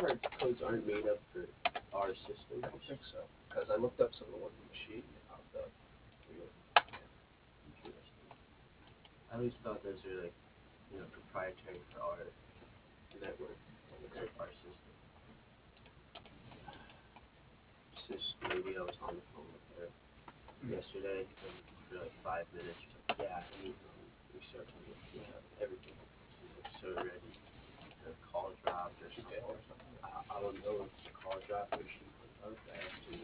card codes aren't made up for our system. I don't think so, because I looked up some of the ones on the sheet and they popped up. Interesting. I always thought those are like, proprietary for our network, like our system. It's just maybe I was on the phone with her yesterday and for like 5 minutes. She's like, "Yeah, I need we start to get everything so ready." The call dropped or something. I don't know if the call dropped or she hung up. I asked her